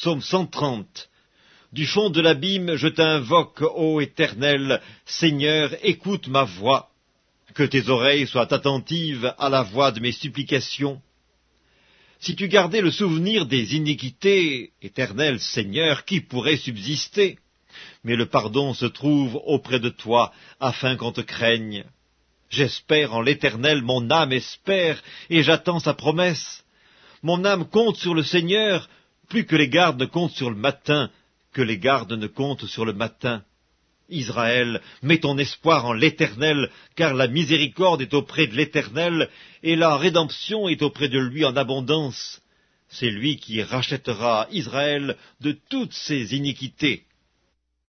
Psaume 130. Du fond de l'abîme, je t'invoque, ô Éternel. Seigneur, écoute ma voix. Que tes oreilles soient attentives à la voix de mes supplications. Si tu gardais le souvenir des iniquités, Éternel Seigneur, qui pourrait subsister? Mais le pardon se trouve auprès de toi, afin qu'on te craigne. J'espère en l'Éternel, mon âme espère, et j'attends sa promesse. Mon âme compte sur le Seigneur, plus que les gardes ne comptent sur le matin, que les gardes ne comptent sur le matin. Israël, mets ton espoir en l'Éternel, car la miséricorde est auprès de l'Éternel, et la rédemption est auprès de lui en abondance. C'est lui qui rachètera Israël de toutes ses iniquités.